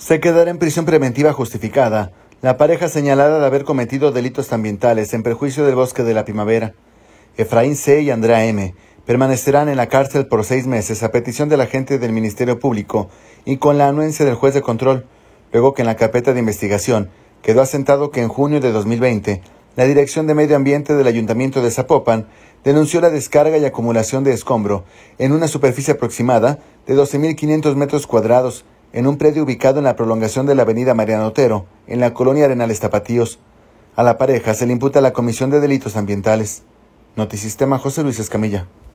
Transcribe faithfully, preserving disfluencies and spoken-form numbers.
Se quedará en prisión preventiva justificada la pareja señalada de haber cometido delitos ambientales en perjuicio del Bosque de la Primavera. Efraín C. y Andrea M. permanecerán en la cárcel por seis meses a petición del agente del Ministerio Público y con la anuencia del juez de control, luego que en la carpeta de investigación quedó asentado que en junio de dos mil veinte la Dirección de Medio Ambiente del Ayuntamiento de Zapopan denunció la descarga y acumulación de escombro en una superficie aproximada de doce mil quinientos metros cuadrados en un predio ubicado en la prolongación de la avenida Mariano Otero, en la colonia Arenales Tapatíos. A la pareja se le imputa la comisión de delitos ambientales. Notisistema José Luis Escamilla.